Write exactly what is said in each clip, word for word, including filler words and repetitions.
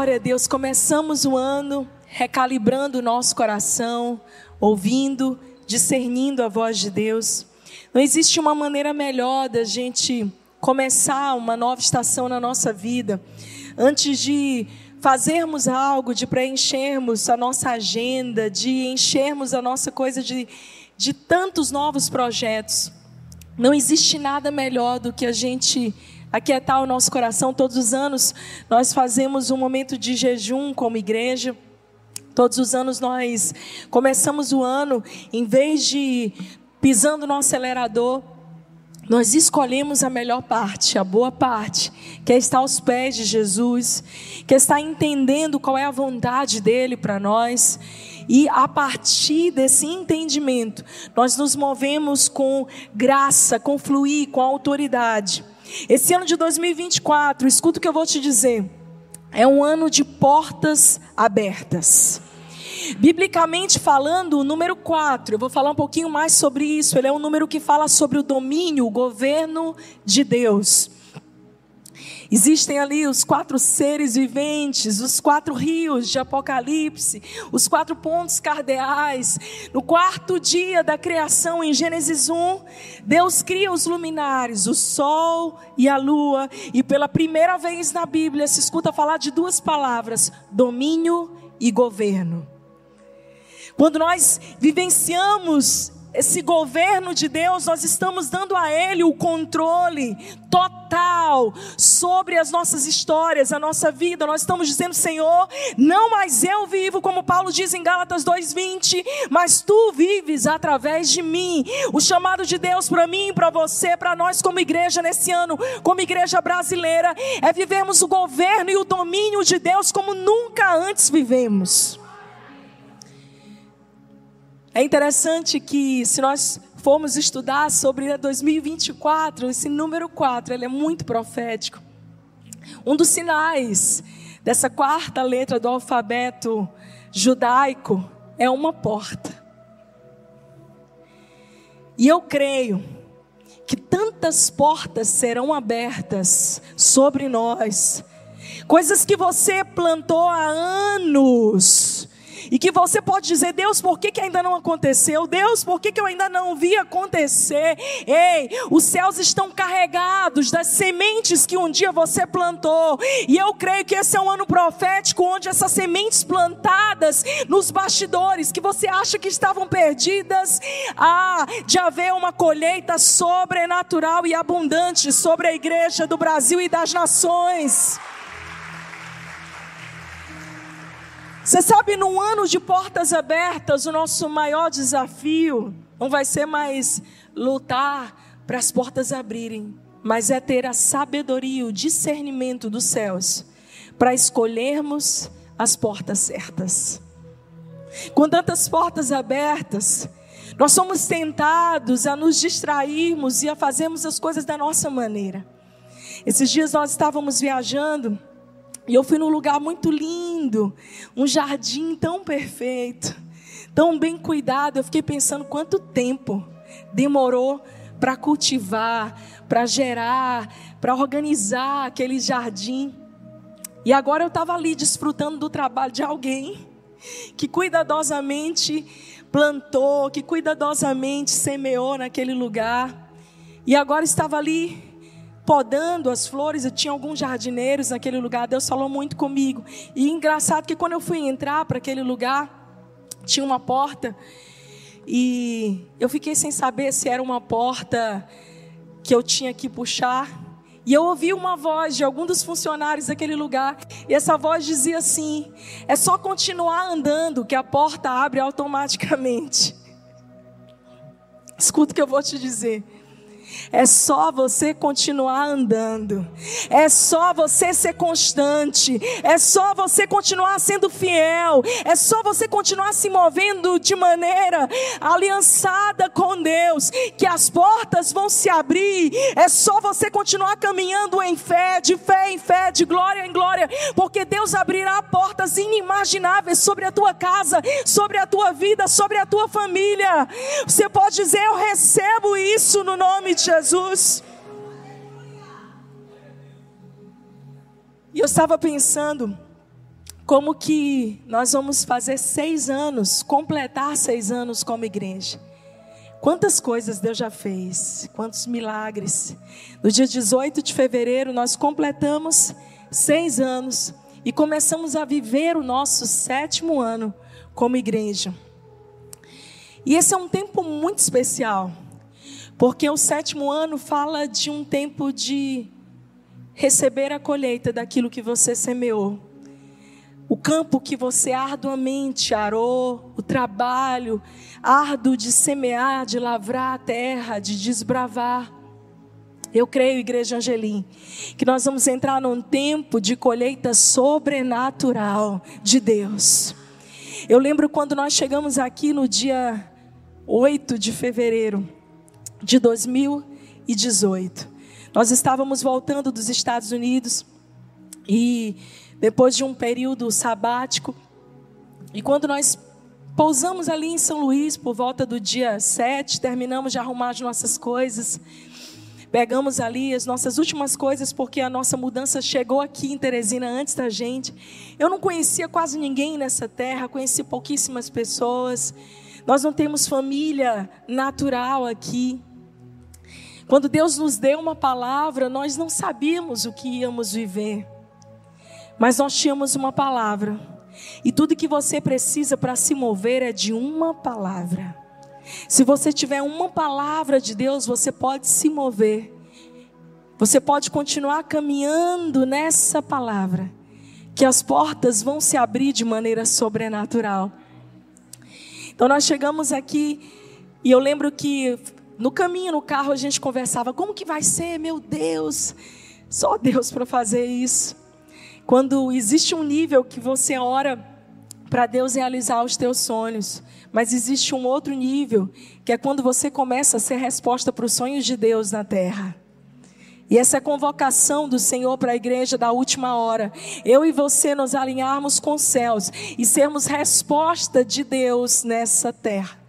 Glória a Deus, começamos o ano recalibrando o nosso coração, ouvindo, discernindo a voz de Deus. Não existe uma maneira melhor da gente começar uma nova estação na nossa vida, antes de fazermos algo, de preenchermos a nossa agenda, de enchermos a nossa coisa de, de tantos novos projetos. Não existe nada melhor do que a gente aquietar o nosso coração. Todos os anos nós fazemos um momento de jejum como igreja. Todos os anos nós começamos o ano, em vez de pisando no acelerador, nós escolhemos a melhor parte, a boa parte, que é estar aos pés de Jesus, que é estar entendendo qual é a vontade dele para nós. E a partir desse entendimento, nós nos movemos com graça, com fluir, com autoridade. Esse ano de dois mil e vinte e quatro, escuta o que eu vou te dizer, é um ano de portas abertas. Biblicamente falando, o número quatro, eu vou falar um pouquinho mais sobre isso, ele é um número que fala sobre o domínio, o governo de Deus. Existem ali os quatro seres viventes, os quatro rios de Apocalipse, os quatro pontos cardeais. No quarto dia da criação, em Gênesis um, Deus cria os luminares, o sol e a lua. E pela primeira vez na Bíblia se escuta falar de duas palavras, domínio e governo. Quando nós vivenciamos esse governo de Deus, nós estamos dando a Ele o controle total sobre as nossas histórias, a nossa vida. Nós estamos dizendo: Senhor, não mais eu vivo, como Paulo diz em Gálatas dois, vinte, mas Tu vives através de mim. O chamado de Deus para mim, para você, para nós como igreja nesse ano, como igreja brasileira, é vivermos o governo e o domínio de Deus como nunca antes vivemos. É interessante que, se nós formos estudar sobre dois mil e vinte e quatro, esse número quatro, ele é muito profético. Um dos sinais dessa quarta letra do alfabeto judaico é uma porta. E eu creio que tantas portas serão abertas sobre nós, coisas que você plantou há anos, e que você pode dizer: Deus, por que que ainda não aconteceu? Deus, por que que eu ainda não vi acontecer? Ei, os céus estão carregados das sementes que um dia você plantou. E eu creio que esse é um ano profético, onde essas sementes plantadas nos bastidores, que você acha que estavam perdidas, há de haver uma colheita sobrenatural e abundante sobre a igreja do Brasil e das nações. Você sabe, num ano de portas abertas, o nosso maior desafio não vai ser mais lutar para as portas abrirem, mas é ter a sabedoria, o discernimento dos céus, para escolhermos as portas certas. Com tantas portas abertas, nós somos tentados a nos distrairmos e a fazermos as coisas da nossa maneira. Esses dias nós estávamos viajando, e eu fui num lugar muito lindo, um jardim tão perfeito, tão bem cuidado. Eu fiquei pensando quanto tempo demorou para cultivar, para gerar, para organizar aquele jardim. E agora eu estava ali desfrutando do trabalho de alguém que cuidadosamente plantou, que cuidadosamente semeou naquele lugar. E agora estava ali podando as flores. Eu tinha alguns jardineiros naquele lugar. Deus falou muito comigo. E engraçado que quando eu fui entrar para aquele lugar, tinha uma porta, e eu fiquei sem saber se era uma porta que eu tinha que puxar. E eu ouvi uma voz de algum dos funcionários daquele lugar, e essa voz dizia assim: é só continuar andando que a porta abre automaticamente. Escuta o que eu vou te dizer. É só você continuar andando, é só você ser constante, é só você continuar sendo fiel, é só você continuar se movendo de maneira aliançada com Deus, que as portas vão se abrir. É só você continuar caminhando em fé, de fé em fé, de glória em glória, porque Deus abrirá portas inimagináveis sobre a tua casa, sobre a tua vida, sobre a tua família. Você pode dizer: eu recebo isso no nome de Jesus. E eu estava pensando, como que nós vamos fazer seis anos, completar seis anos como igreja. Quantas coisas Deus já fez, quantos milagres. No dia dezoito de fevereiro nós completamos seis anos e começamos a viver o nosso sétimo ano como igreja. E esse é um tempo muito especial, porque o sétimo ano fala de um tempo de receber a colheita daquilo que você semeou. O campo que você arduamente arou, o trabalho árduo de semear, de lavrar a terra, de desbravar. Eu creio, Igreja Angelim, que nós vamos entrar num tempo de colheita sobrenatural de Deus. Eu lembro quando nós chegamos aqui no dia oito de fevereiro de dois mil e dezoito. Nós estávamos voltando dos Estados Unidos e depois de um período sabático, e quando nós pousamos ali em São Luís por volta do dia sete, terminamos de arrumar as nossas coisas, pegamos ali as nossas últimas coisas, porque a nossa mudança chegou aqui em Teresina antes da gente. Eu não conhecia quase ninguém nessa terra, conheci pouquíssimas pessoas. Nós não temos família natural aqui. Quando Deus nos deu uma palavra, nós não sabíamos o que íamos viver. Mas nós tínhamos uma palavra. E tudo que você precisa para se mover é de uma palavra. Se você tiver uma palavra de Deus, você pode se mover. Você pode continuar caminhando nessa palavra, que as portas vão se abrir de maneira sobrenatural. Então nós chegamos aqui e eu lembro que no caminho, no carro, a gente conversava: como que vai ser, meu Deus? Só Deus para fazer isso. Quando existe um nível que você ora para Deus realizar os teus sonhos, mas existe um outro nível, que é quando você começa a ser resposta para os sonhos de Deus na terra. E essa é a convocação do Senhor para a igreja da última hora. Eu e você nos alinharmos com os céus e sermos resposta de Deus nessa terra.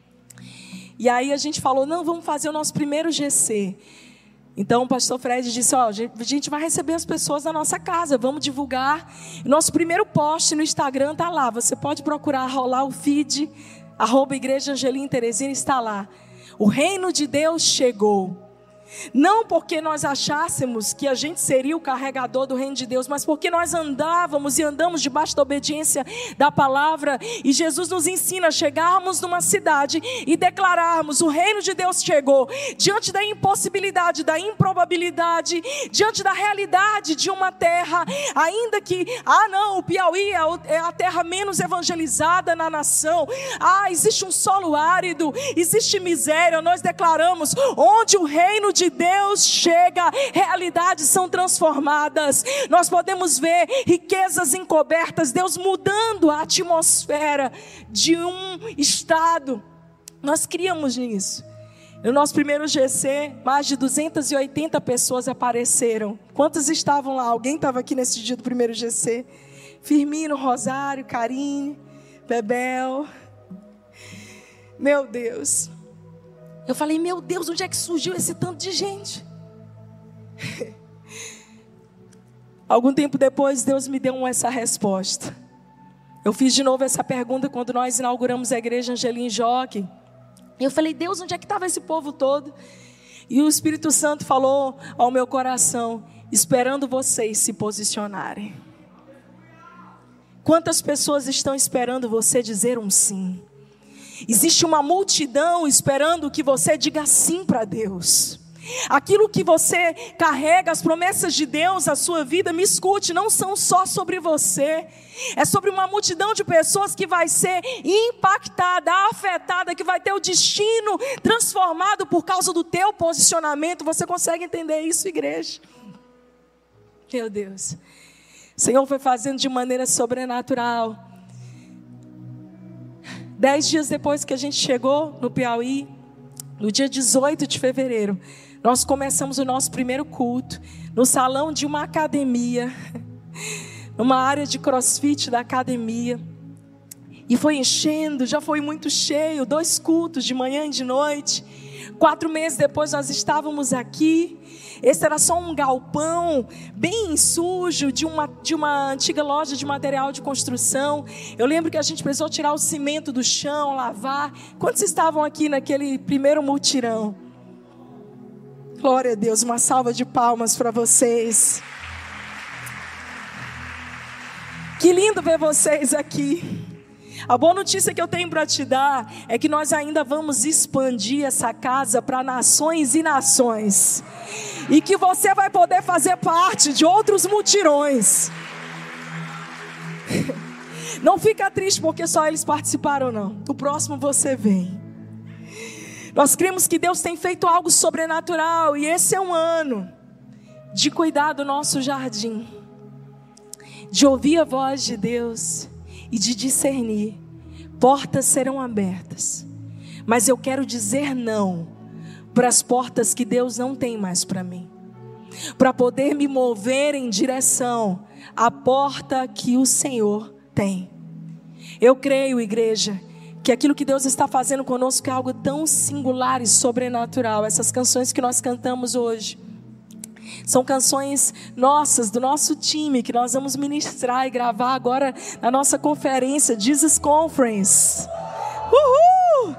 E aí a gente falou: não, vamos fazer o nosso primeiro G C. Então o pastor Fred disse: ó, a gente vai receber as pessoas na nossa casa, vamos divulgar. Nosso primeiro post no Instagram está lá, você pode procurar, rolar o feed, arroba Igreja Angelim Teresina, está lá. O reino de Deus chegou. Não porque nós achássemos que a gente seria o carregador do reino de Deus, mas porque nós andávamos e andamos debaixo da obediência da palavra. E Jesus nos ensina a chegarmos numa cidade e declararmos: o reino de Deus chegou. Diante da impossibilidade, da improbabilidade, diante da realidade de uma terra, ainda que, ah não, o Piauí é a terra menos evangelizada na nação, ah, existe um solo árido, existe miséria, nós declaramos: onde o reino de de Deus chega, realidades são transformadas. Nós podemos ver riquezas encobertas, Deus mudando a atmosfera de um estado. Nós criamos nisso. No nosso primeiro G C, mais de duzentas e oitenta pessoas apareceram. Quantas estavam lá? Alguém estava aqui nesse dia do primeiro G C? Firmino, Rosário, Karine, Bebel. Meu Deus. Eu falei: meu Deus, onde é que surgiu esse tanto de gente? Algum tempo depois, Deus me deu essa resposta. Eu fiz de novo essa pergunta quando nós inauguramos a Igreja Angelim Jockey. E eu falei: Deus, onde é que estava esse povo todo? E o Espírito Santo falou ao meu coração: esperando vocês se posicionarem. Quantas pessoas estão esperando você dizer um sim? Existe uma multidão esperando que você diga sim para Deus. Aquilo que você carrega, as promessas de Deus, a sua vida, me escute, não são só sobre você. É sobre uma multidão de pessoas que vai ser impactada, afetada, que vai ter o destino transformado por causa do teu posicionamento. Você consegue entender isso, igreja? Meu Deus. O Senhor foi fazendo de maneira sobrenatural. Dez dias depois que a gente chegou no Piauí, no dia dezoito de fevereiro, nós começamos o nosso primeiro culto no salão de uma academia, numa área de crossfit da academia. E foi enchendo, já foi muito cheio, dois cultos de manhã e de noite. Quatro meses depois nós estávamos aqui. Esse era só um galpão bem sujo de uma, de uma antiga loja de material de construção. Eu lembro que a gente precisou tirar o cimento do chão, lavar. Quantos estavam aqui naquele primeiro mutirão? Glória a Deus, uma salva de palmas para vocês. Que lindo ver vocês aqui. A boa notícia que eu tenho para te dar é que nós ainda vamos expandir essa casa para nações e nações. E que você vai poder fazer parte de outros mutirões. Não fica triste porque só eles participaram, não. O próximo você vem. Nós cremos que Deus tem feito algo sobrenatural. E esse é um ano de cuidar do nosso jardim, de ouvir a voz de Deus e de discernir. Portas serão abertas, mas eu quero dizer não para as portas que Deus não tem mais para mim, para poder me mover em direção à porta que o Senhor tem. Eu creio, igreja, que aquilo que Deus está fazendo conosco é algo tão singular e sobrenatural. Essas canções que nós cantamos hoje são canções nossas, do nosso time, que nós vamos ministrar e gravar agora na nossa conferência, Jesus Conference. Uhul!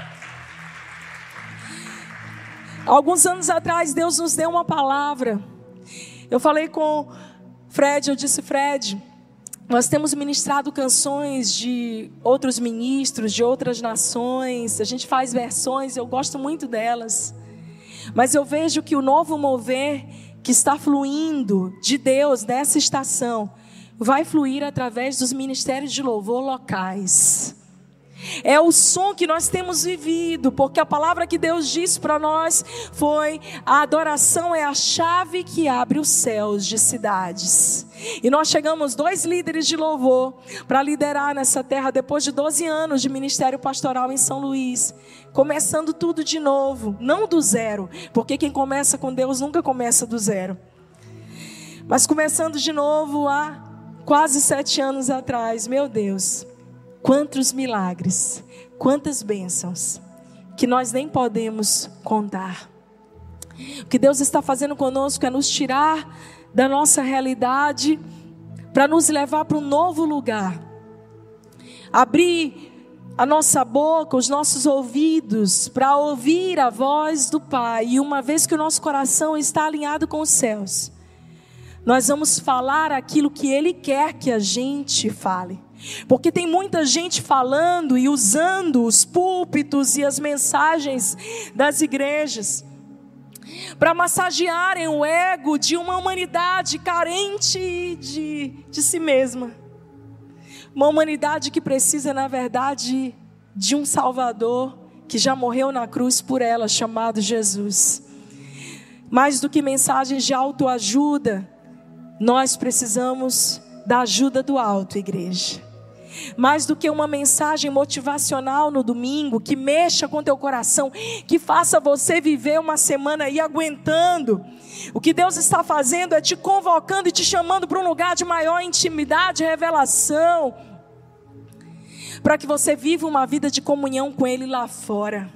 Alguns anos atrás, Deus nos deu uma palavra. Eu falei com Fred, eu disse, Fred, nós temos ministrado canções de outros ministros, de outras nações, a gente faz versões, eu gosto muito delas. Mas eu vejo que o novo mover que está fluindo de Deus nessa estação vai fluir através dos ministérios de louvor locais. É o som que nós temos vivido, porque a palavra que Deus disse para nós foi: a adoração é a chave que abre os céus de cidades. E nós chegamos dois líderes de louvor para liderar nessa terra depois de doze anos de ministério pastoral em São Luís, começando tudo de novo, não do zero, porque quem começa com Deus nunca começa do zero, mas começando de novo há quase sete anos atrás. Meu Deus, quantos milagres, quantas bênçãos, que nós nem podemos contar. O que Deus está fazendo conosco é nos tirar da nossa realidade, para nos levar para um novo lugar. Abrir a nossa boca, os nossos ouvidos, para ouvir a voz do Pai. E uma vez que o nosso coração está alinhado com os céus, nós vamos falar aquilo que Ele quer que a gente fale. Porque tem muita gente falando e usando os púlpitos e as mensagens das igrejas para massagearem o ego de uma humanidade carente de, de si mesma. Uma humanidade que precisa, na verdade, de um Salvador que já morreu na cruz por ela, chamado Jesus. Mais do que mensagens de autoajuda, nós precisamos da ajuda do alto, igreja. Mais do que uma mensagem motivacional no domingo, que mexa com teu coração, que faça você viver uma semana aí aguentando. O que Deus está fazendo é te convocando e te chamando para um lugar de maior intimidade e revelação, para que você viva uma vida de comunhão com Ele lá fora.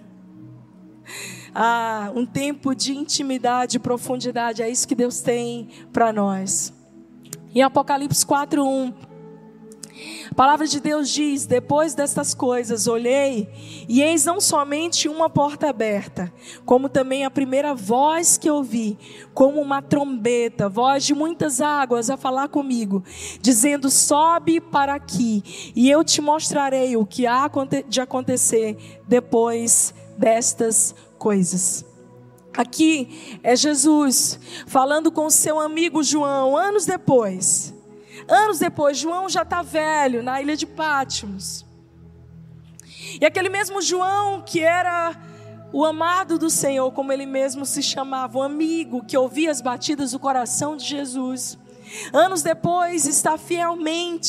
Ah, um tempo de intimidade e profundidade, é isso que Deus tem para nós. Em Apocalipse quatro, um, a palavra de Deus diz: depois destas coisas olhei, e eis não somente uma porta aberta, como também a primeira voz que ouvi, como uma trombeta, voz de muitas águas a falar comigo, dizendo: sobe para aqui, e eu te mostrarei o que há de acontecer depois destas coisas. Aqui é Jesus falando com seu amigo João, anos depois. Anos depois, João já está velho, na ilha de Patmos. E aquele mesmo João que era o amado do Senhor, como ele mesmo se chamava, o amigo que ouvia as batidas do coração de Jesus, anos depois está fielmente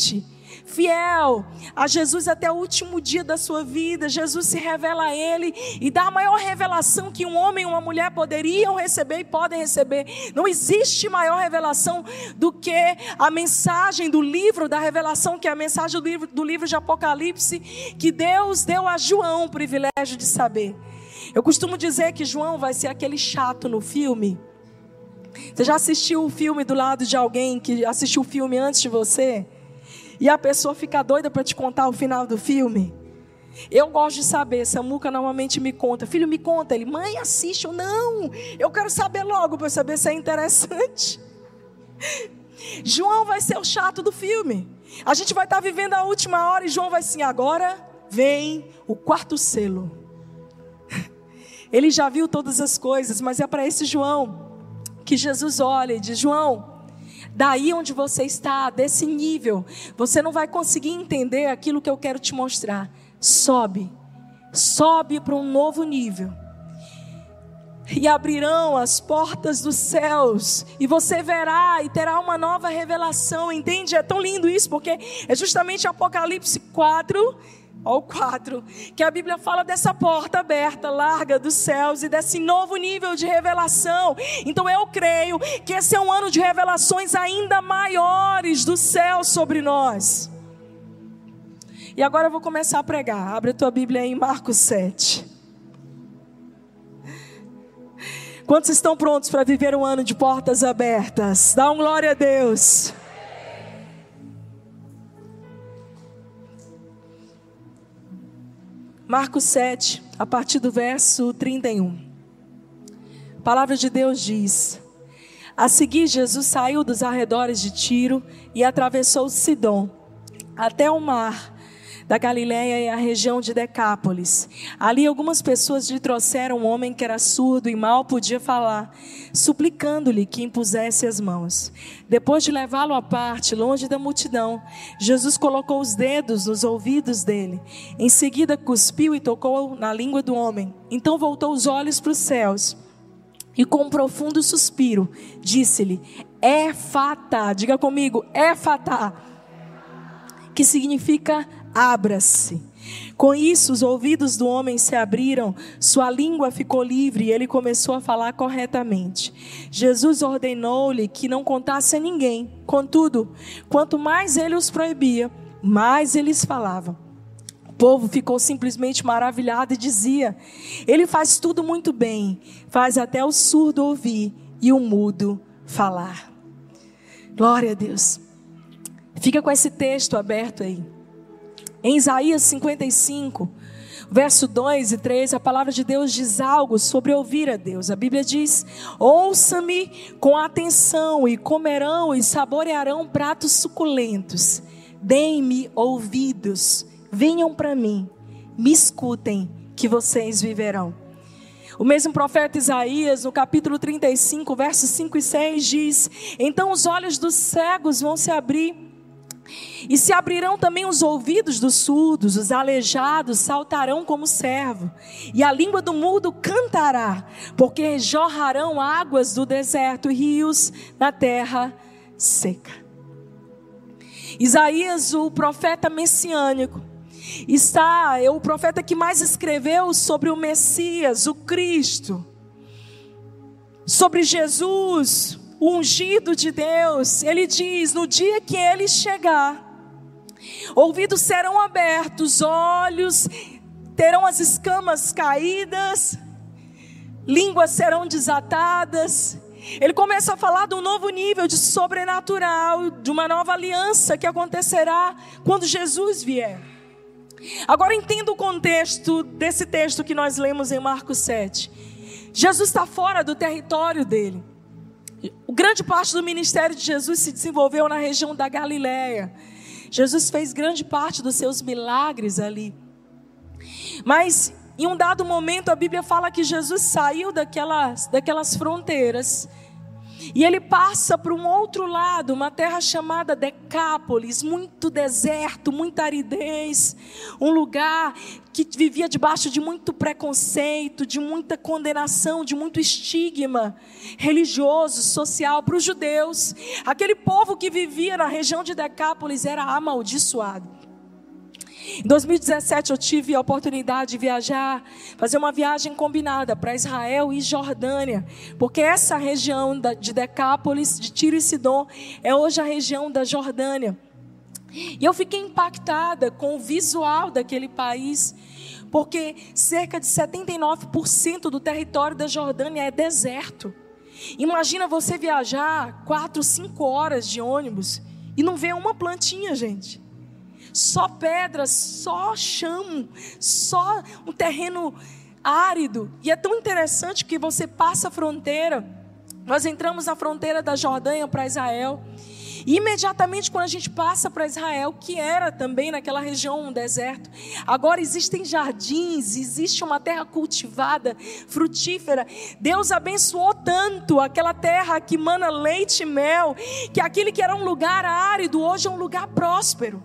fiel a Jesus até o último dia da sua vida. Jesus se revela a ele e dá a maior revelação que um homem e uma mulher poderiam receber e podem receber. Não existe maior revelação do que a mensagem do livro da revelação, que é a mensagem do livro, do livro de Apocalipse, que Deus deu a João o privilégio de saber. Eu costumo dizer que João vai ser aquele chato no filme. Você já assistiu o filme do lado de alguém que assistiu o filme antes de você? E a pessoa fica doida para te contar o final do filme? Eu gosto de saber. Samuca normalmente me conta. Filho, me conta. Ele, mãe, assiste. Eu, não, eu quero saber logo para saber se é interessante. João vai ser o chato do filme. A gente vai estar vivendo a última hora e João vai assim, agora vem o quarto selo. Ele já viu todas as coisas, mas é para esse João que Jesus olha e diz, João, daí onde você está, desse nível, você não vai conseguir entender aquilo que eu quero te mostrar. Sobe, sobe para um novo nível. E abrirão as portas dos céus, e você verá e terá uma nova revelação, entende? É tão lindo isso, porque é justamente Apocalipse quatro, ó, o quatro, que a Bíblia fala dessa porta aberta, larga dos céus, e desse novo nível de revelação. Então eu creio que esse é um ano de revelações ainda maiores do céu sobre nós. E agora eu vou começar a pregar. Abre a tua Bíblia aí em Marcos sete. Quantos estão prontos para viver um ano de portas abertas? Dá um glória a Deus. Marcos sete, a partir do verso trinta e um. A palavra de Deus diz: a seguir, Jesus saiu dos arredores de Tiro e atravessou Sidom, até o mar da Galileia e a região de Decápolis. Ali algumas pessoas lhe trouxeram um homem que era surdo e mal podia falar, suplicando-lhe que impusesse as mãos. Depois de levá-lo à parte, longe da multidão, Jesus colocou os dedos nos ouvidos dele. Em seguida cuspiu e tocou na língua do homem. Então voltou os olhos para os céus e com um profundo suspiro disse-lhe: Éfata, diga comigo, Éfata, que significa abra-se. Com isso, os ouvidos do homem se abriram, sua língua ficou livre e ele começou a falar corretamente. Jesus ordenou-lhe que não contasse a ninguém. Contudo, quanto mais ele os proibia, mais eles falavam. O povo ficou simplesmente maravilhado e dizia: ele faz tudo muito bem, faz até o surdo ouvir e o mudo falar. Glória a Deus. Fica com esse texto aberto aí. Em Isaías cinquenta e cinco, verso dois e três, a palavra de Deus diz algo sobre ouvir a Deus. A Bíblia diz: ouça-me com atenção e comerão e saborearão pratos suculentos. Deem-me ouvidos, venham para mim, me escutem, que vocês viverão. O mesmo profeta Isaías, no capítulo trinta e cinco, versos cinco e seis, diz: então os olhos dos cegos vão se abrir, e se abrirão também os ouvidos dos surdos, os aleijados saltarão como servo, e a língua do mudo cantará, porque jorrarão águas do deserto e rios na terra seca. Isaías, o profeta messiânico, está, é o profeta que mais escreveu sobre o Messias, o Cristo, sobre Jesus, o ungido de Deus. Ele diz: no dia que ele chegar, ouvidos serão abertos, olhos terão as escamas caídas, línguas serão desatadas. Ele começa a falar de um novo nível de sobrenatural, de uma nova aliança que acontecerá quando Jesus vier. Agora entenda o contexto desse texto que nós lemos em Marcos sete. Jesus está fora do território dele. O grande parte do ministério de Jesus se desenvolveu na região da Galileia. Jesus fez grande parte dos seus milagres ali. Mas em um dado momento a Bíblia fala que Jesus saiu daquelas, daquelas fronteiras E ele passa para um outro lado, uma terra chamada Decápolis, muito deserto, muita aridez, um lugar que vivia debaixo de muito preconceito, de muita condenação, de muito estigma religioso, social para os judeus. Aquele povo que vivia na região de Decápolis era amaldiçoado. Em dois mil e dezessete eu tive a oportunidade de viajar, fazer uma viagem combinada para Israel e Jordânia, porque essa região de Decápolis, de Tiro e Sidom, é hoje a região da Jordânia. E eu fiquei impactada com o visual daquele país, porque cerca de setenta e nove por cento do território da Jordânia é deserto. Imagina você viajar quatro, cinco horas de ônibus e não ver uma plantinha, gente. Só pedras, só chão, só um terreno árido. E é tão interessante que você passa a fronteira. Nós entramos na fronteira da Jordânia para Israel. E imediatamente quando a gente passa para Israel, que era também naquela região um deserto, agora existem jardins, existe uma terra cultivada, frutífera. Deus abençoou tanto aquela terra que mana leite e mel, que aquele que era um lugar árido, hoje é um lugar próspero.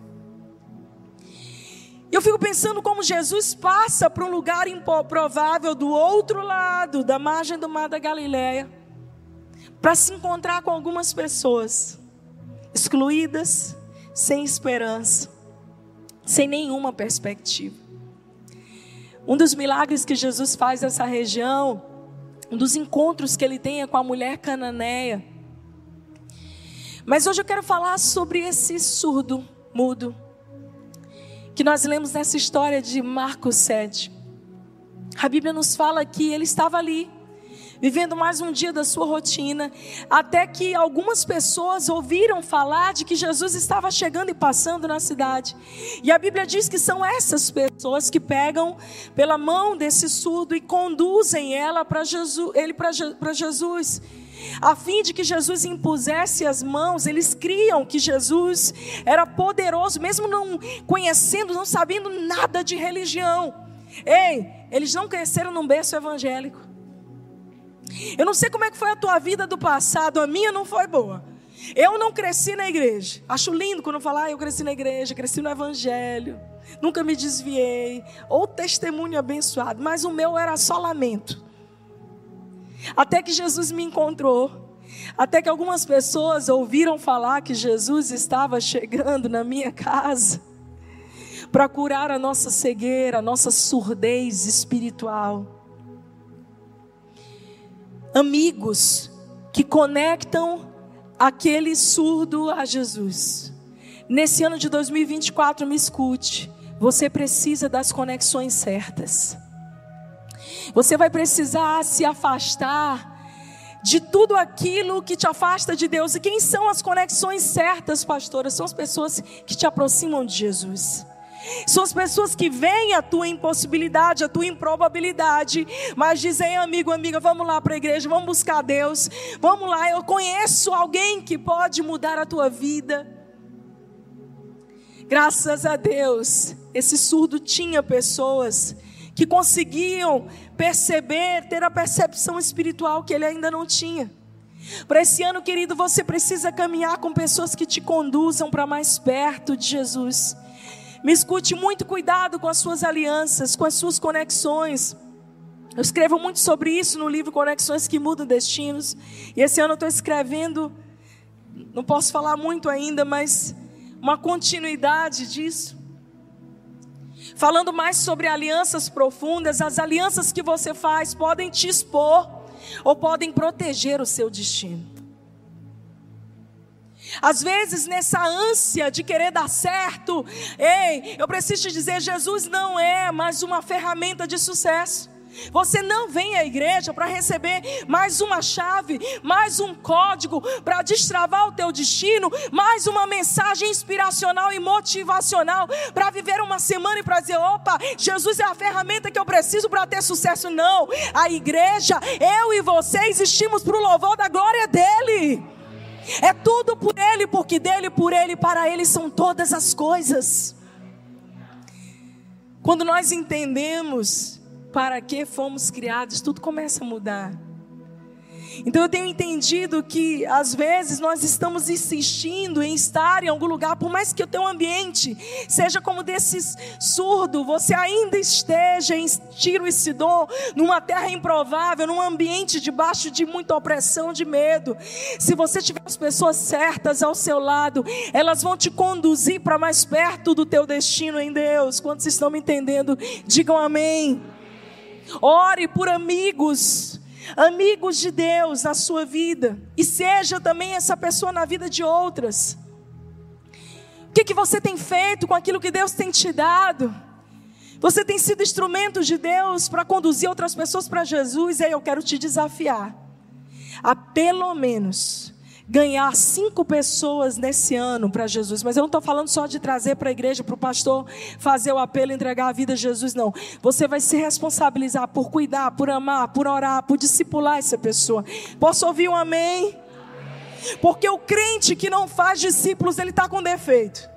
Eu fico pensando como Jesus passa para um lugar improvável do outro lado, da margem do mar da Galileia, para se encontrar com algumas pessoas excluídas, sem esperança, sem nenhuma perspectiva. Um dos milagres que Jesus faz nessa região, um dos encontros que ele tem é com a mulher cananeia. Mas hoje eu quero falar sobre esse surdo, mudo, que nós lemos nessa história de Marcos sete. A Bíblia nos fala que ele estava ali, vivendo mais um dia da sua rotina, até que algumas pessoas ouviram falar de que Jesus estava chegando e passando na cidade. E a Bíblia diz que são essas pessoas que pegam pela mão desse surdo e conduzem ela para Jesus, ele para Jesus. A fim de que Jesus impusesse as mãos, eles criam que Jesus era poderoso, mesmo não conhecendo, não sabendo nada de religião. Ei, eles não cresceram num berço evangélico. Eu não sei como é que foi a tua vida do passado, a minha não foi boa. Eu não cresci na igreja. Acho lindo quando falar, ah, eu cresci na igreja, cresci no evangelho, nunca me desviei, ou testemunho abençoado, mas o meu era só lamento. Até que Jesus me encontrou, até que algumas pessoas ouviram falar que Jesus estava chegando na minha casa para curar a nossa cegueira, a nossa surdez espiritual. Amigos que conectam aquele surdo a Jesus. Nesse ano de dois mil e vinte e quatro, me escute, você precisa das conexões certas. Você vai precisar se afastar de tudo aquilo que te afasta de Deus. E quem são as conexões certas, pastora? São as pessoas que te aproximam de Jesus. São as pessoas que veem a tua impossibilidade, a tua improbabilidade, mas dizem, amigo, amiga, vamos lá para a igreja, vamos buscar Deus. Vamos lá, eu conheço alguém que pode mudar a tua vida. Graças a Deus, esse surdo tinha pessoas que conseguiam perceber, ter a percepção espiritual que ele ainda não tinha. Para esse ano, querido, você precisa caminhar com pessoas que te conduzam para mais perto de Jesus. Me escute, muito cuidado com as suas alianças, com as suas conexões. Eu escrevo muito sobre isso no livro Conexões que Mudam Destinos. E esse ano eu estou escrevendo, não posso falar muito ainda, mas uma continuidade disso. Falando mais sobre alianças profundas. As alianças que você faz podem te expor ou podem proteger o seu destino. Às vezes nessa ânsia de querer dar certo, ei, eu preciso te dizer, Jesus não é mais uma ferramenta de sucesso. Você não vem à igreja para receber mais uma chave, mais um código para destravar o teu destino, mais uma mensagem inspiracional e motivacional para viver uma semana e para dizer, opa, Jesus é a ferramenta que eu preciso para ter sucesso. Não, a igreja, eu e você existimos para o louvor da glória dele. É tudo por ele, porque dele, por ele, para ele são todas as coisas. Quando nós entendemos para que fomos criados, tudo começa a mudar. Então eu tenho entendido que às vezes nós estamos insistindo em estar em algum lugar, por mais que o teu ambiente seja como desses surdo, você ainda esteja em Tiro e Sidom, numa terra improvável, num ambiente debaixo de muita opressão, de medo. Se você tiver as pessoas certas ao seu lado, elas vão te conduzir para mais perto do teu destino em Deus. Quantos estão me entendendo? Digam amém. Ore por amigos, amigos de Deus na sua vida, e seja também essa pessoa na vida de outras. O que, que você tem feito com aquilo que Deus tem te dado? Você tem sido instrumento de Deus para conduzir outras pessoas para Jesus? E aí eu quero te desafiar a pelo menos ganhar cinco pessoas nesse ano para Jesus. Mas eu não estou falando só de trazer para a igreja, para o pastor fazer o apelo, entregar a vida a Jesus, não. Você vai se responsabilizar por cuidar, por amar, por orar, por discipular essa pessoa. Posso ouvir um amém? Porque o crente que não faz discípulos, ele está com defeito.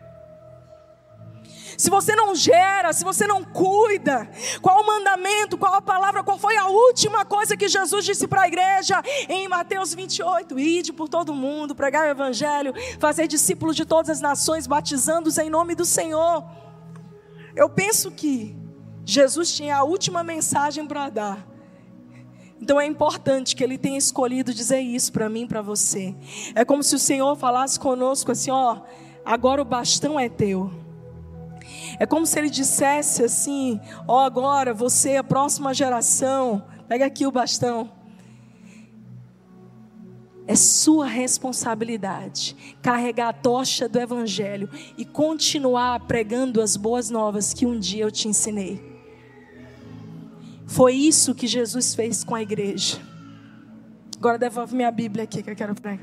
Se você não gera, se você não cuida, qual o mandamento, qual a palavra, qual foi a última coisa que Jesus disse para a igreja em Mateus vinte e oito? Ide por todo mundo, pregar o evangelho, fazer discípulos de todas as nações, batizando-os em nome do Senhor. Eu penso que Jesus tinha a última mensagem para dar. Então é importante que Ele tenha escolhido dizer isso para mim e para você. É como se o Senhor falasse conosco assim, ó, agora o bastão é teu. É como se Ele dissesse assim, ó, agora você, a próxima geração, pega aqui o bastão. É sua responsabilidade carregar a tocha do evangelho e continuar pregando as boas novas que um dia eu te ensinei. Foi isso que Jesus fez com a igreja. Agora devolve minha Bíblia aqui que eu quero pregar.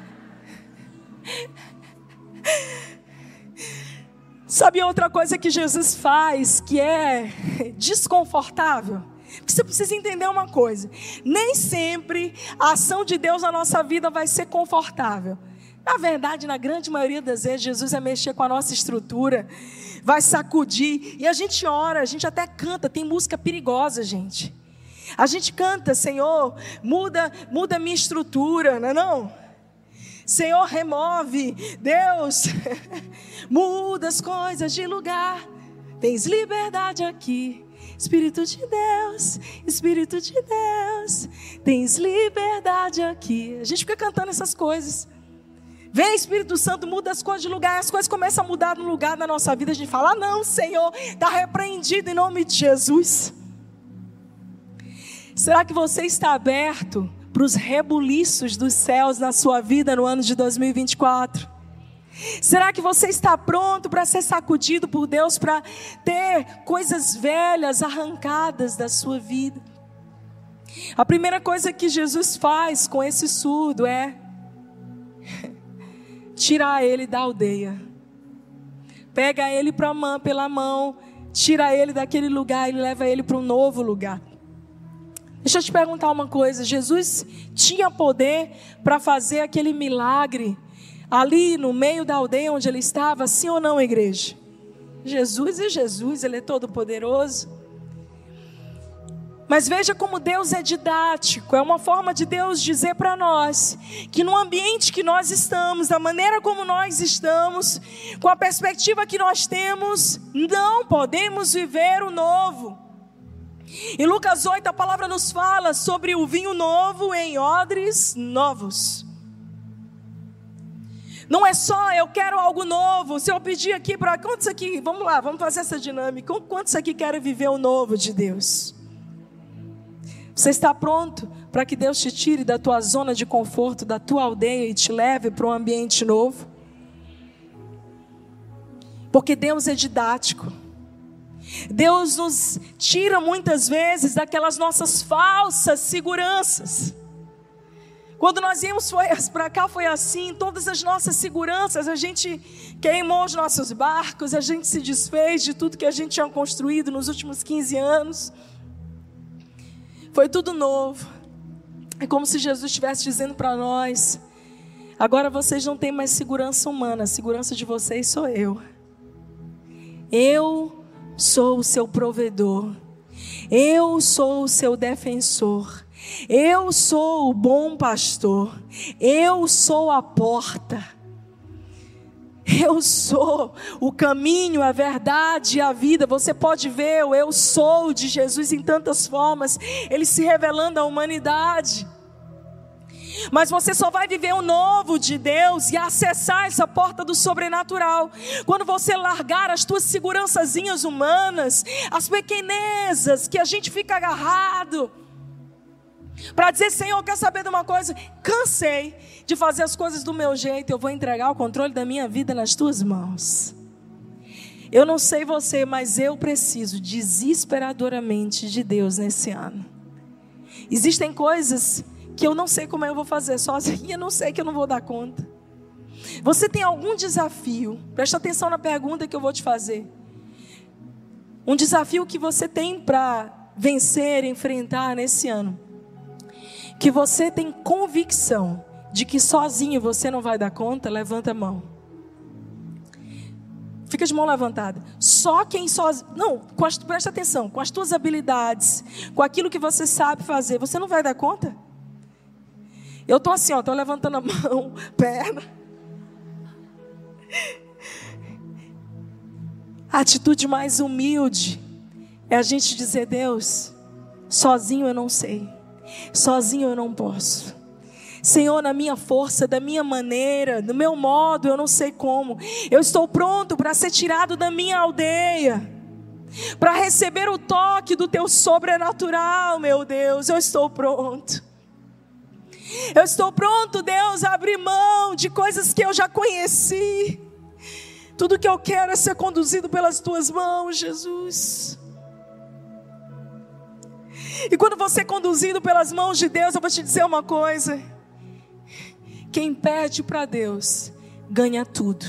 Sabe outra coisa que Jesus faz que é desconfortável? Porque você precisa entender uma coisa. Nem sempre a ação de Deus na nossa vida vai ser confortável. Na verdade, na grande maioria das vezes, Jesus vai mexer com a nossa estrutura, vai sacudir. E a gente ora, a gente até canta, tem música perigosa, gente. A gente canta, Senhor, muda, muda a minha estrutura, não é não? Senhor, remove, Deus, muda as coisas de lugar, tens liberdade aqui, Espírito de Deus, Espírito de Deus, tens liberdade aqui. A gente fica cantando essas coisas, vem Espírito Santo, muda as coisas de lugar, e as coisas começam a mudar no lugar da nossa vida, a gente fala, ah não Senhor, está repreendido em nome de Jesus. Será que você está aberto para os rebuliços dos céus na sua vida no ano de dois mil e vinte e quatro? Será que você está pronto para ser sacudido por Deus, para ter coisas velhas arrancadas da sua vida? A primeira coisa que Jesus faz com esse surdo é tirar ele da aldeia. Pega ele pra mão, pela mão, tira ele daquele lugar e leva ele para um novo lugar. Deixa eu te perguntar uma coisa, Jesus tinha poder para fazer aquele milagre ali no meio da aldeia onde ele estava, sim ou não, igreja? Jesus é Jesus, Ele é todo poderoso. Mas veja como Deus é didático, é uma forma de Deus dizer para nós, que no ambiente que nós estamos, da maneira como nós estamos, com a perspectiva que nós temos, não podemos viver o novo. Em Lucas oito, a palavra nos fala sobre o vinho novo em odres novos. Não é só, eu quero algo novo. Se eu pedir aqui para... Quantos aqui... Vamos lá, vamos fazer essa dinâmica. Quantos aqui querem viver o novo de Deus? Você está pronto para que Deus te tire da tua zona de conforto, da tua aldeia e te leve para um ambiente novo? Porque Deus é didático. Deus nos tira muitas vezes daquelas nossas falsas seguranças. Quando nós íamos para cá foi assim, todas as nossas seguranças, a gente queimou os nossos barcos, a gente se desfez de tudo que a gente tinha construído nos últimos quinze anos. Foi tudo novo. É como se Jesus estivesse dizendo para nós, agora vocês não têm mais segurança humana, a segurança de vocês sou eu. Eu sou o seu provedor, eu sou o seu defensor, Eu sou o bom pastor. Eu sou a porta. Eu sou o caminho, a verdade e a vida. Você pode ver o eu sou de Jesus em tantas formas, ele se revelando à humanidade. Mas você só vai viver o novo de Deus e acessar essa porta do sobrenatural quando você largar as tuas segurançazinhas humanas, as pequenezas que a gente fica agarrado, para dizer: Senhor, quer saber de uma coisa? Cansei de fazer as coisas do meu jeito, eu vou entregar o controle da minha vida nas tuas mãos. Eu não sei você, mas eu preciso desesperadoramente de Deus nesse ano. Existem coisas que eu não sei como eu vou fazer sozinha, eu não sei, que eu não vou dar conta. Você tem algum desafio? Presta atenção na pergunta que eu vou te fazer. Um desafio que você tem para vencer, enfrentar nesse ano, que você tem convicção de que sozinho você não vai dar conta, levanta a mão. Fica de mão levantada. Só quem sozinho, não, com as, presta atenção, com as tuas habilidades, com aquilo que você sabe fazer, você não vai dar conta? Eu estou assim, estou levantando a mão, perna. A atitude mais humilde é a gente dizer: Deus, sozinho eu não sei, sozinho eu não posso. Senhor, na minha força, da minha maneira, do meu modo, eu não sei como. Eu estou pronto para ser tirado da minha aldeia, para receber o toque do teu sobrenatural, meu Deus. Eu estou pronto. Eu estou pronto, Deus, a abrir mão de coisas que eu já conheci. Tudo que eu quero é ser conduzido pelas tuas mãos, Jesus. E quando você é conduzido pelas mãos de Deus, eu vou te dizer uma coisa: quem pede para Deus, ganha tudo.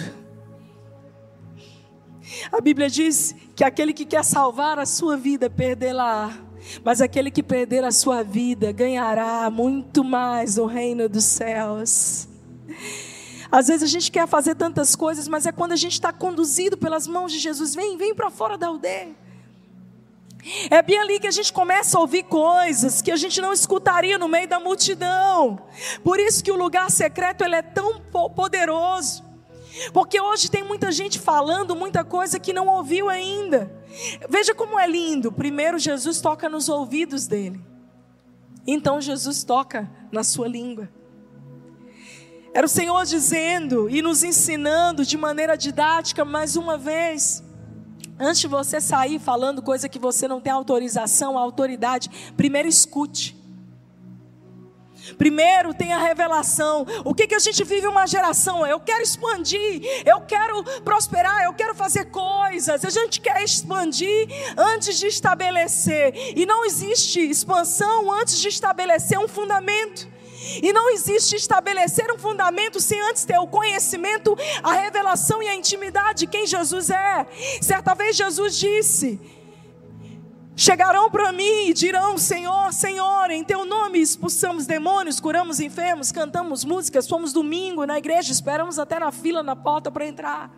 A Bíblia diz que aquele que quer salvar a sua vida, perdê-la-á. Mas aquele que perder a sua vida, ganhará muito mais no reino dos céus. Às vezes a gente quer fazer tantas coisas, mas é quando a gente está conduzido pelas mãos de Jesus. Vem, vem para fora da aldeia. É bem ali que a gente começa a ouvir coisas que a gente não escutaria no meio da multidão. Por isso que o lugar secreto ele é tão poderoso. Porque hoje tem muita gente falando muita coisa que não ouviu ainda. Veja como é lindo. Primeiro Jesus toca nos ouvidos dele. Então Jesus toca na sua língua. Era o Senhor dizendo e nos ensinando de maneira didática mais uma vez: antes de você sair falando coisa que você não tem autorização, autoridade, primeiro escute. Primeiro tem a revelação. O que, que a gente vive uma geração? Eu quero expandir, eu quero prosperar, eu quero fazer coisas. A gente quer expandir antes de estabelecer. E não existe expansão antes de estabelecer um fundamento. E não existe estabelecer um fundamento sem antes ter o conhecimento, a revelação e a intimidade de quem Jesus é. Certa vez Jesus disse: chegarão para mim e dirão: Senhor, Senhor, em teu nome expulsamos demônios, curamos enfermos, cantamos músicas, fomos domingo na igreja, esperamos até na fila, na porta para entrar.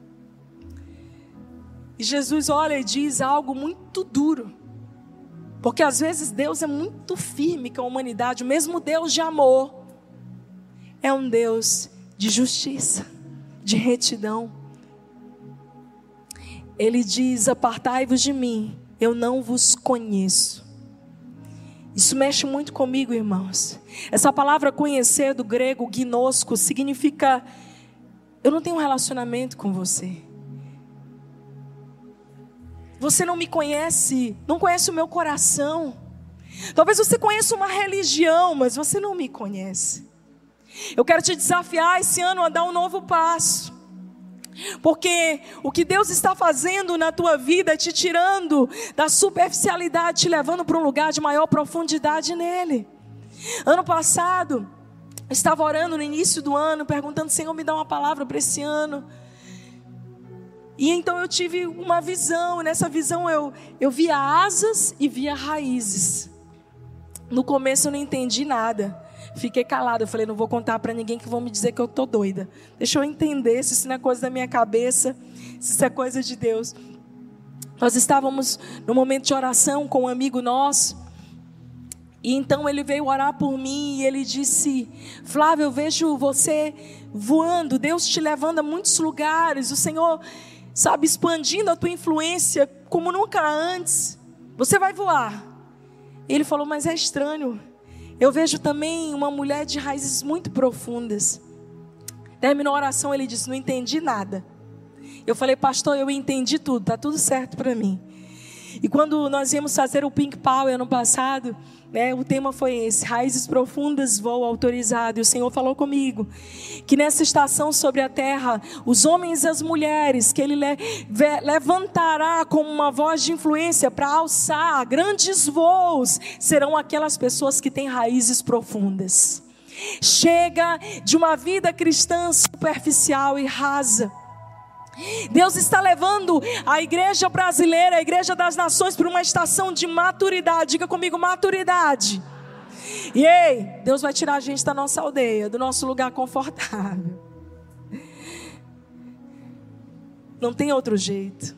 E Jesus olha e diz algo muito duro, porque às vezes Deus é muito firme com a humanidade. O mesmo Deus de amor é um Deus de justiça, de retidão. Ele diz: apartai-vos de mim, eu não vos conheço. Isso mexe muito comigo, irmãos. Essa palavra conhecer, do grego gnosko, significa: eu não tenho um relacionamento com você. Você não me conhece, não conhece o meu coração. Talvez você conheça uma religião, mas você não me conhece. Eu quero te desafiar esse ano a dar um novo passo. Porque o que Deus está fazendo na tua vida é te tirando da superficialidade, te levando para um lugar de maior profundidade nele. Ano passado, eu estava orando no início do ano, perguntando: Senhor, me dá uma palavra para esse ano. E então eu tive uma visão, e nessa visão eu, eu via asas e via raízes. No começo eu não entendi nada. Fiquei calada, eu falei: não vou contar para ninguém que vão me dizer que eu estou doida. Deixa eu entender se isso não é coisa da minha cabeça, se isso é coisa de Deus. Nós estávamos no momento de oração com um amigo nosso. E então ele veio orar por mim e ele disse: Flávia, eu vejo você voando, Deus te levando a muitos lugares, o Senhor, sabe, expandindo a tua influência como nunca antes, você vai voar. E ele falou: mas é estranho, eu vejo também uma mulher de raízes muito profundas. Terminou a oração, ele disse: não entendi nada. Eu falei: pastor, eu entendi tudo, está tudo certo para mim. E quando nós íamos fazer o Pink Power ano passado, né, o tema foi esse: raízes profundas, voo autorizado. E o Senhor falou comigo que nessa estação sobre a terra, os homens e as mulheres que Ele le- levantará como uma voz de influência para alçar grandes voos, serão aquelas pessoas que têm raízes profundas. Chega de uma vida cristã superficial e rasa. Deus está levando a igreja brasileira, a igreja das nações, para uma estação de maturidade. Diga comigo: maturidade. E ei, Deus vai tirar a gente da nossa aldeia, do nosso lugar confortável. Não tem outro jeito.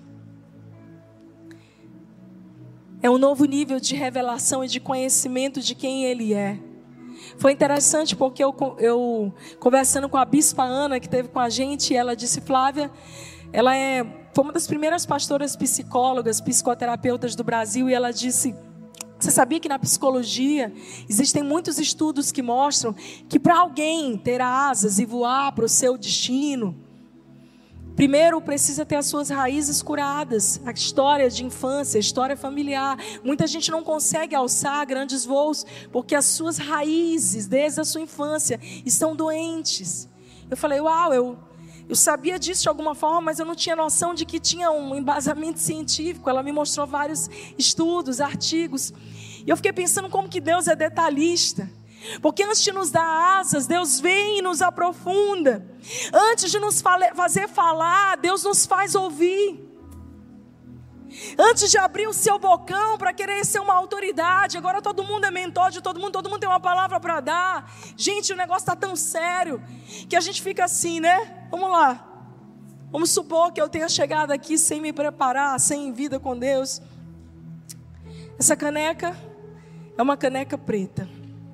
É um novo nível de revelação e de conhecimento de quem Ele é. Foi interessante porque eu, eu conversando com a bispa Ana, que esteve com a gente, ela disse: Flávia, ela é, foi uma das primeiras pastoras psicólogas, psicoterapeutas do Brasil, e ela disse: você sabia que na psicologia existem muitos estudos que mostram que para alguém ter asas e voar para o seu destino, primeiro precisa ter as suas raízes curadas, a história de infância, a história familiar. Muita gente não consegue alçar grandes voos porque as suas raízes, desde a sua infância, estão doentes. Eu falei: uau, eu, eu sabia disso de alguma forma, mas eu não tinha noção de que tinha um embasamento científico. Ela me mostrou vários estudos, artigos, e eu fiquei pensando como que Deus é detalhista. Porque antes de nos dar asas, Deus vem e nos aprofunda. Antes de nos fazer falar, Deus nos faz ouvir. Antes de abrir o seu bocão para querer ser uma autoridade, agora todo mundo é mentor de todo mundo, todo mundo tem uma palavra para dar. Gente, o negócio está tão sério que a gente fica assim, né? Vamos lá. Vamos supor que eu tenha chegado aqui sem me preparar, sem vida com Deus. Essa caneca é uma caneca preta.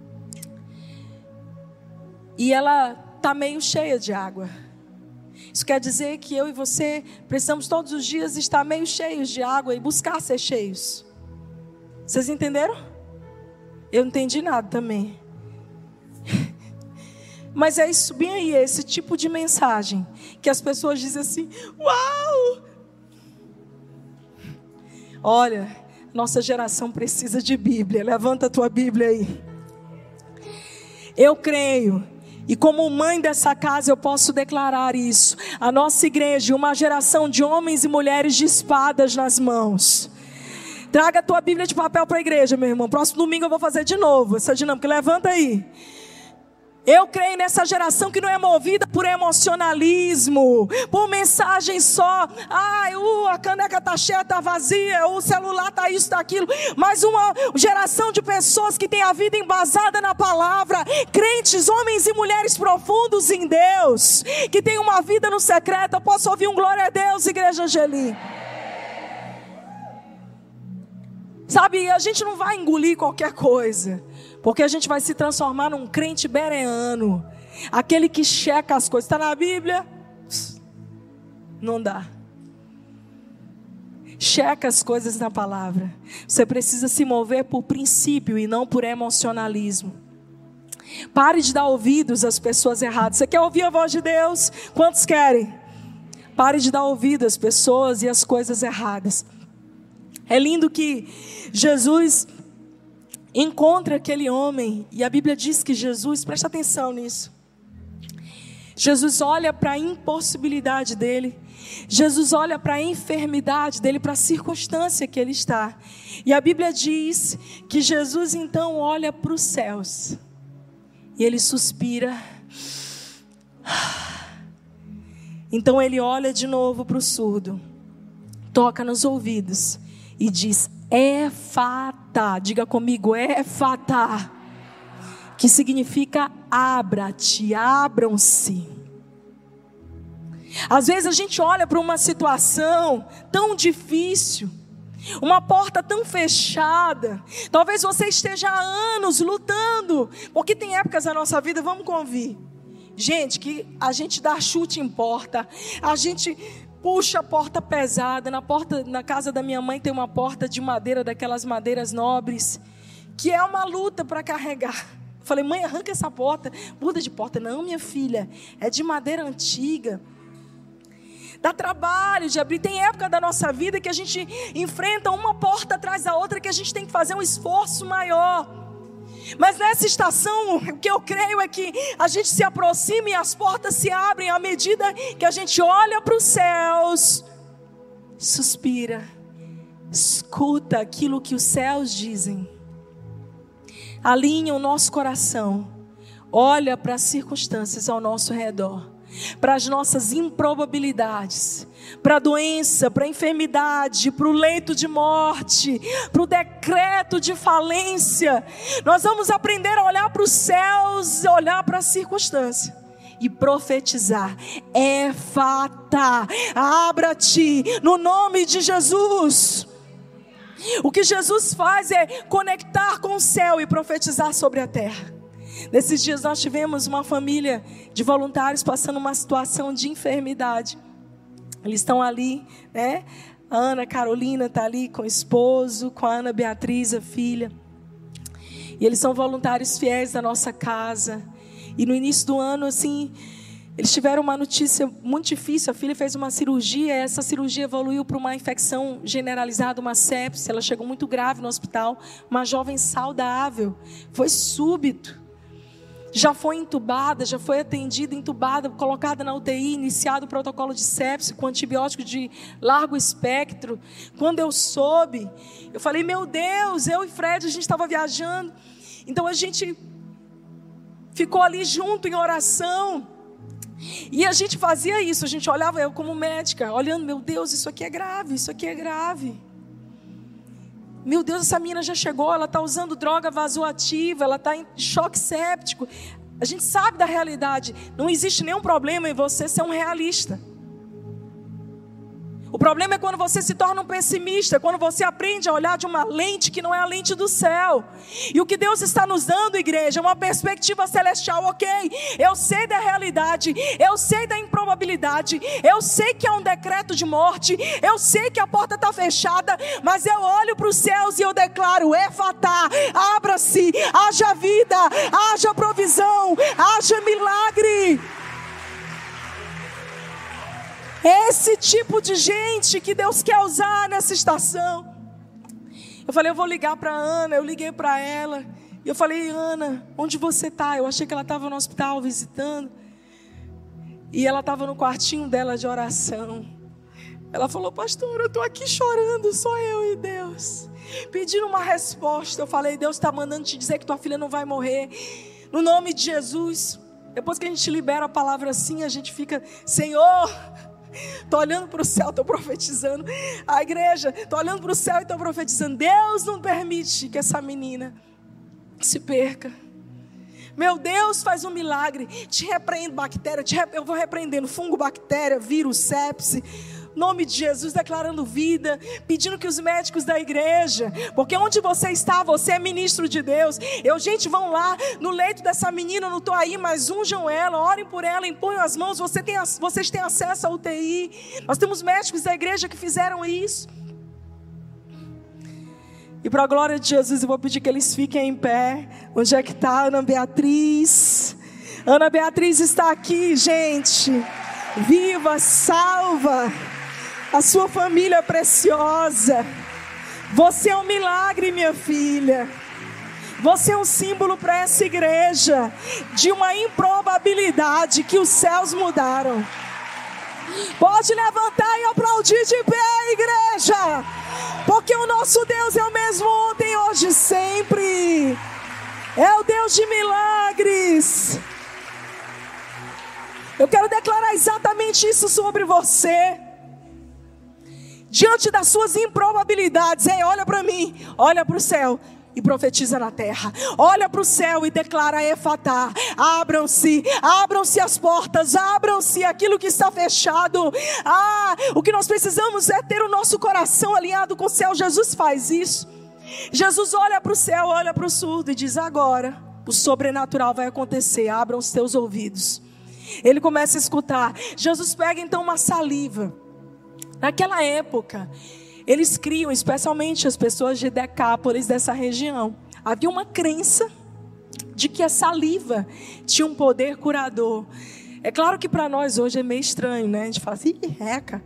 E ela está meio cheia de água. Isso quer dizer que eu e você precisamos todos os dias estar meio cheios de água e buscar ser cheios. Vocês entenderam? Eu não entendi nada também. Mas é isso bem aí, é esse tipo de mensagem que as pessoas dizem assim: uau! Olha, nossa geração precisa de Bíblia. Levanta a tua Bíblia aí. Eu creio. E como mãe dessa casa eu posso declarar isso. A nossa igreja, uma geração de homens e mulheres de espadas nas mãos. Traga a tua Bíblia de papel para a igreja, meu irmão. Próximo domingo eu vou fazer de novo essa dinâmica. Levanta aí. Eu creio nessa geração que não é movida por emocionalismo, por mensagem só. Ai, uh, a caneca está cheia, está vazia, o celular está isso, está aquilo. Mas uma geração de pessoas que tem a vida embasada na palavra. Crentes, homens e mulheres profundos em Deus, que tem uma vida no secreto. Eu posso ouvir um glória a Deus, Igreja Angeli? Sabe, a gente não vai engolir qualquer coisa. Porque a gente vai se transformar num crente bereano. Aquele que checa as coisas. Está na Bíblia? Não dá. Checa as coisas na palavra. Você precisa se mover por princípio e não por emocionalismo. Pare de dar ouvidos às pessoas erradas. Você quer ouvir a voz de Deus? Quantos querem? Pare de dar ouvido às pessoas e às coisas erradas. É lindo que Jesus encontra aquele homem, e a Bíblia diz que Jesus, presta atenção nisso, Jesus olha para a impossibilidade dele, Jesus olha para a enfermidade dele, para a circunstância que ele está, e a Bíblia diz que Jesus então olha para os céus, e ele suspira, então ele olha de novo para o surdo, toca nos ouvidos, e diz: Éfata, diga comigo, Éfata, que significa abra-te, abram-se. Às vezes a gente olha para uma situação tão difícil, Uma porta tão fechada. Talvez você esteja há anos lutando, porque tem épocas na nossa vida, vamos convir, gente, que a gente dá chute em porta, a gente puxa a porta pesada. Na porta, na casa da minha mãe tem uma porta de madeira, daquelas madeiras nobres, que é uma luta para carregar. Eu falei, mãe, arranca essa porta. Muda de porta. Não, minha filha, é de madeira antiga. Dá trabalho de abrir. Tem época da nossa vida que a gente enfrenta uma porta atrás da outra, que a gente tem que fazer um esforço maior. Mas nessa estação, o que eu creio é que a gente se aproxima e as portas se abrem à medida que a gente olha para os céus, suspira, escuta aquilo que os céus dizem, alinha o nosso coração, olha para as circunstâncias ao nosso redor, para as nossas improbabilidades, para a doença, para a enfermidade, para o leito de morte, para o decreto de falência. Nós vamos aprender a olhar para os céus, olhar para a circunstância e profetizar. Éfata, abra-te no nome de Jesus. O que Jesus faz é conectar com o céu e profetizar sobre a terra. Nesses dias nós tivemos uma família de voluntários passando uma situação de enfermidade. Eles estão ali, né? A Ana Carolina está ali com o esposo, com a Ana Beatriz, a filha. E eles são voluntários fiéis da nossa casa. E no início do ano, assim, eles tiveram uma notícia muito difícil. A filha fez uma cirurgia, e essa cirurgia evoluiu para uma infecção generalizada, uma sepse. Ela chegou muito grave no hospital. Uma jovem saudável. Foi súbito. Já foi entubada, já foi atendida, entubada, colocada na U T I, iniciado o protocolo de sepse com antibiótico de largo espectro. Quando eu soube, eu falei, meu Deus, eu e Fred, a gente estava viajando. Então a gente ficou ali junto em oração. E a gente fazia isso, a gente olhava, eu como médica, olhando, meu Deus, isso aqui é grave, isso aqui é grave. Meu Deus, essa menina já chegou, ela está usando droga vasoativa, ela está em choque séptico. A gente sabe da realidade. Não existe nenhum problema em você ser um realista. O problema é quando você se torna um pessimista, quando você aprende a olhar de uma lente que não é a lente do céu. E o que Deus está nos dando, igreja, é uma perspectiva celestial. Ok, eu sei da realidade, eu sei da improbabilidade, eu sei que há um decreto de morte, eu sei que a porta está fechada, mas eu olho para os céus e eu declaro, Éfata, abra-se, haja vida, haja provisão, haja milagre. Esse tipo de gente que Deus quer usar nessa estação. Eu falei, eu vou ligar para a Ana. Eu liguei para ela. E eu falei, Ana, onde você está? Eu achei que ela estava no hospital visitando. E ela estava no quartinho dela de oração. Ela falou, pastor, eu estou aqui chorando, só eu e Deus, pedindo uma resposta. Eu falei, Deus está mandando te dizer que tua filha não vai morrer. No nome de Jesus. Depois que a gente libera a palavra assim, a gente fica, Senhor, estou olhando para o céu, estou profetizando. A igreja, estou olhando para o céu e estou profetizando. Deus não permite que essa menina se perca. Meu Deus, faz um milagre. Te repreendo bactéria, te rep... eu vou repreendendo fungo, bactéria, vírus, sepse. Nome de Jesus, declarando vida, pedindo que os médicos da igreja, porque onde você está, você é ministro de Deus. Eu, gente, vão lá no leito dessa menina, eu não estou aí, mas unjam ela, orem por ela, imponham as mãos. Você tem, vocês têm acesso à U T I. Nós temos médicos da igreja que fizeram isso. E para a glória de Jesus, eu vou pedir que eles fiquem em pé. Onde é que está Ana Beatriz? Ana Beatriz está aqui, gente. Viva, salva. A sua família preciosa. Você é um milagre, minha filha. Você é um símbolo para essa igreja de uma improbabilidade que os céus mudaram. Pode levantar e aplaudir de pé, igreja, porque o nosso Deus é o mesmo ontem, hoje e sempre. É o Deus de milagres. Eu quero declarar exatamente isso sobre você. Diante das suas improbabilidades, ei, olha para mim, olha para o céu e profetiza na terra. Olha para o céu e declara: Efatá, abram-se, abram-se as portas, abram-se aquilo que está fechado. Ah, o que nós precisamos é ter o nosso coração alinhado com o céu. Jesus faz isso. Jesus olha para o céu, olha para o surdo e diz: agora o sobrenatural vai acontecer, abram os teus ouvidos. Ele começa a escutar. Jesus pega então uma saliva. Naquela época, eles criam, especialmente as pessoas de Decápolis, dessa região, havia uma crença de que a saliva tinha um poder curador. É claro que para nós hoje é meio estranho, né? A gente fala assim: ih, reca.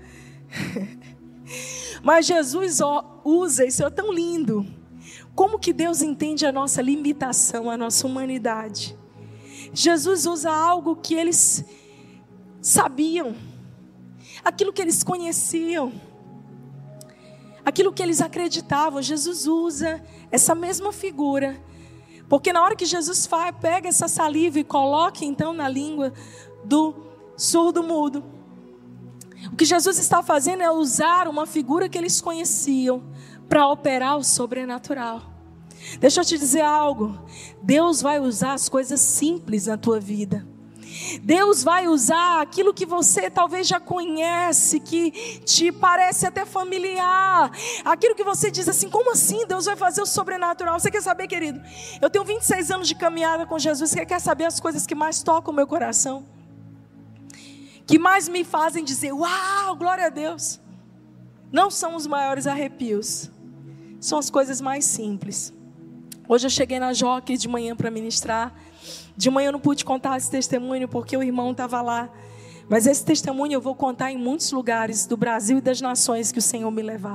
Mas Jesus ó, usa, isso é tão lindo. Como que Deus entende a nossa limitação, a nossa humanidade? Jesus usa algo que eles sabiam, aquilo que eles conheciam, aquilo que eles acreditavam. Jesus usa essa mesma figura, porque na hora que Jesus faz, pega essa saliva e coloca então na língua do surdo mudo, o que Jesus está fazendo é usar uma figura que eles conheciam para operar o sobrenatural. Deixa eu te dizer algo: Deus vai usar as coisas simples na tua vida. Deus vai usar aquilo que você talvez já conhece, que te parece até familiar, aquilo que você diz assim: como assim Deus vai fazer o sobrenatural? Você quer saber, querido? Eu tenho vinte e seis anos de caminhada com Jesus. Você quer saber as coisas que mais tocam o meu coração? Que mais me fazem dizer: uau, glória a Deus? Não são os maiores arrepios, são as coisas mais simples. Hoje eu cheguei na Jockey de manhã para ministrar. De manhã eu não pude contar esse testemunho porque o irmão estava lá. Mas esse testemunho eu vou contar em muitos lugares do Brasil e das nações que o Senhor me levar.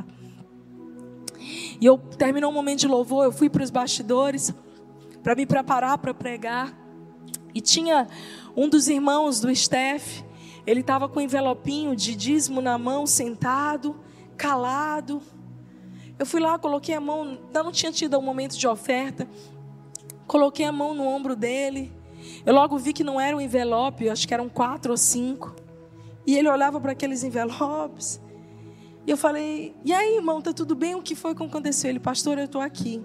E eu terminou um momento de louvor, eu fui para os bastidores para me preparar para pregar. E tinha um dos irmãos do staff, ele estava com um envelopinho de dízimo na mão, sentado, calado. Eu fui lá, coloquei a mão, ainda não tinha tido um momento de oferta. Coloquei a mão no ombro dele. Eu logo vi que não era um envelope, acho que eram quatro ou cinco. E ele olhava para aqueles envelopes. E eu falei: e aí, irmão, tá tudo bem? O que foi que aconteceu? Ele: pastor, eu estou aqui.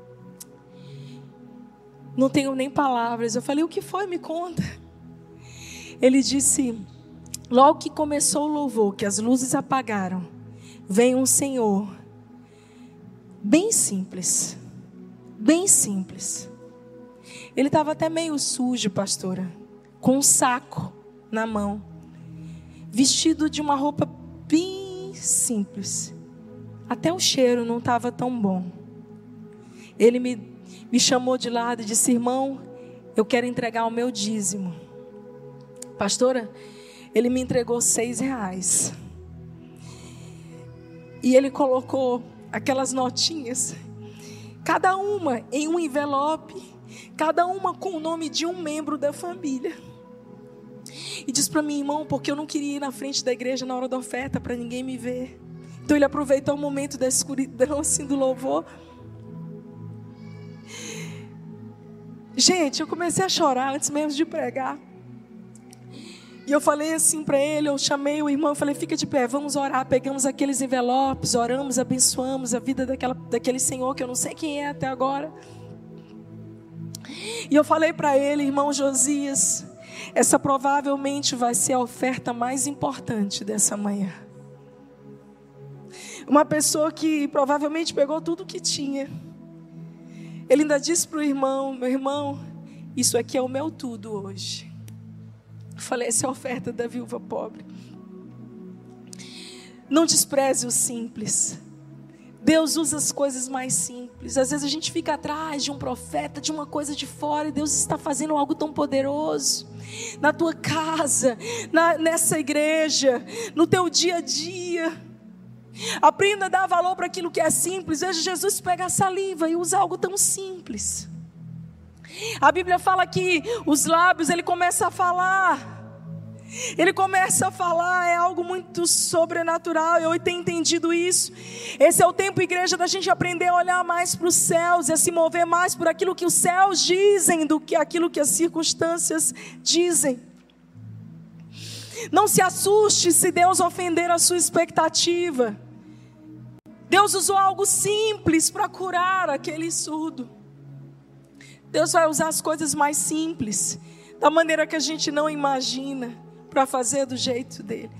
Não tenho nem palavras. Eu falei: o que foi? Me conta. Ele disse: logo que começou o louvor, que as luzes apagaram, veio um senhor, bem simples, bem simples. Ele estava até meio sujo, pastora, com um saco na mão, vestido de uma roupa bem simples. Até o cheiro não estava tão bom. Ele me, me chamou de lado e disse: irmão, eu quero entregar o meu dízimo. Pastora, ele me entregou seis reais. E ele colocou aquelas notinhas, cada uma em um envelope, cada uma com o nome de um membro da família. E disse para mim: irmão, porque eu não queria ir na frente da igreja na hora da oferta para ninguém me ver. Então ele aproveitou o momento da escuridão, assim, do louvor. Gente, eu comecei a chorar antes mesmo de pregar. E eu falei assim para ele, eu chamei o irmão, eu falei: fica de pé, vamos orar. Pegamos aqueles envelopes, oramos, abençoamos a vida daquela, daquele senhor que eu não sei quem é até agora. E eu falei para ele: irmão Josias, essa provavelmente vai ser a oferta mais importante dessa manhã. Uma pessoa que provavelmente pegou tudo que tinha. Ele ainda disse para o irmão: meu irmão, isso aqui é o meu tudo hoje. Eu falei: essa é a oferta da viúva pobre. Não despreze o simples. Deus usa as coisas mais simples. Às vezes a gente fica atrás de um profeta, de uma coisa de fora, e Deus está fazendo algo tão poderoso na tua casa, na, nessa igreja, no teu dia a dia. Aprenda a dar valor para aquilo que é simples. Veja, Jesus pega a saliva e usa algo tão simples. A Bíblia fala que os lábios, ele começa a falar. Ele começa a falar, é algo muito sobrenatural. Eu tenho entendido isso. Esse é o tempo, igreja, da gente aprender a olhar mais para os céus e a se mover mais por aquilo que os céus dizem do que aquilo que as circunstâncias dizem. Não se assuste se Deus ofender a sua expectativa. Deus usou algo simples para curar aquele surdo. Deus vai usar as coisas mais simples, da maneira que a gente não imagina, para fazer do jeito dele.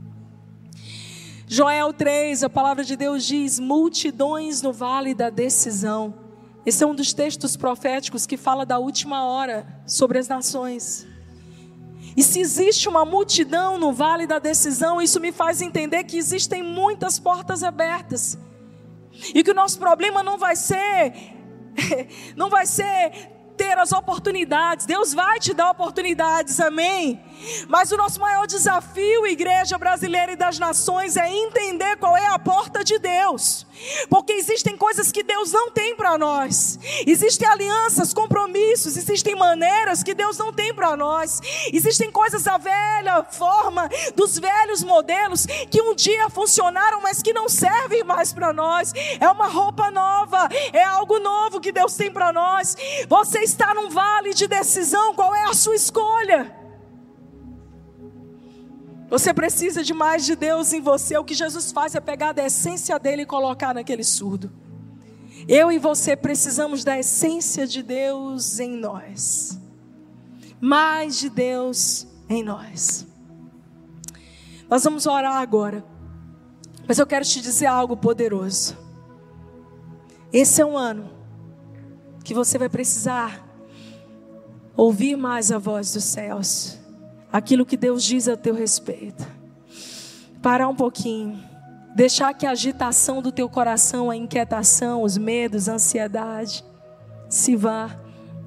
Joel três, a palavra de Deus diz: multidões no vale da decisão. Esse é um dos textos proféticos que fala da última hora sobre as nações. E se existe uma multidão no vale da decisão, isso me faz entender que existem muitas portas abertas. E que o nosso problema não vai ser, não vai ser ter as oportunidades. Deus vai te dar oportunidades, amém? Mas o nosso maior desafio, igreja brasileira e das nações, é entender qual é a porta de Deus. Porque existem coisas que Deus não tem para nós. Existem alianças, compromissos, existem maneiras que Deus não tem para nós. Existem coisas da velha forma, dos velhos modelos, que um dia funcionaram, mas que não servem mais para nós. É uma roupa nova, é algo novo que Deus tem para nós. Você está num vale de decisão, qual é a sua escolha? Você precisa de mais de Deus em você. O que Jesus faz é pegar da essência dele e colocar naquele surdo. Eu e você precisamos da essência de Deus em nós. Mais de Deus em nós. Nós vamos orar agora. Mas eu quero te dizer algo poderoso. Esse é um ano que você vai precisar ouvir mais a voz dos céus. Aquilo que Deus diz a teu respeito. Parar um pouquinho. Deixar que a agitação do teu coração, a inquietação, os medos, a ansiedade se vá.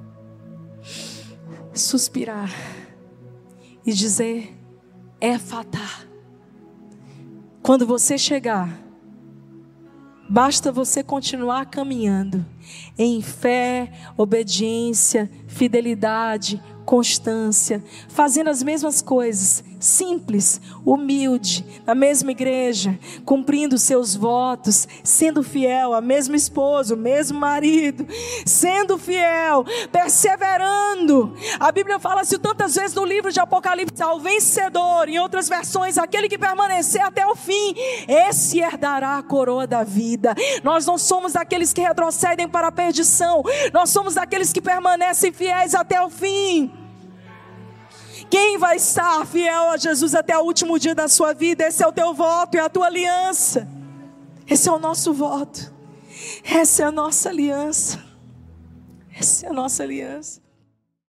Suspirar. E dizer: Efatá. Quando você chegar, basta você continuar caminhando em fé, obediência, fidelidade, constância, fazendo as mesmas coisas, simples, humilde, na mesma igreja, cumprindo seus votos, sendo fiel, a mesmo esposo, o mesmo marido, sendo fiel, perseverando. A Bíblia fala assim tantas vezes no livro de Apocalipse: ao vencedor, em outras versões, aquele que permanecer até o fim, esse herdará a coroa da vida. Nós não somos aqueles que retrocedem para a perdição, nós somos aqueles que permanecem fiéis até o fim. Quem vai estar fiel a Jesus até o último dia da sua vida? Esse é o teu voto, é a tua aliança. Esse é o nosso voto. Essa é a nossa aliança. Essa é a nossa aliança.